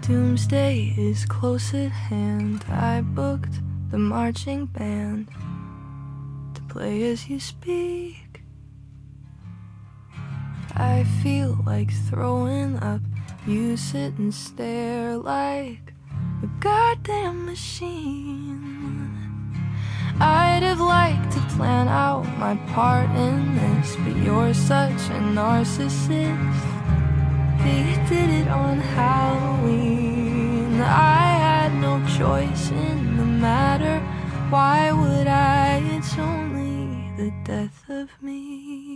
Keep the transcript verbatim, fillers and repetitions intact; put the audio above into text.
Doomsday is close at hand. I booked the marching band to play as you speak. I feel like throwing up. You sit and stare like a goddamn machine. I'd have liked to plan out my part in this, but you're such a narcissist. They did it on Halloween. I had no choice in the matter. Why would I? It's only the death of me.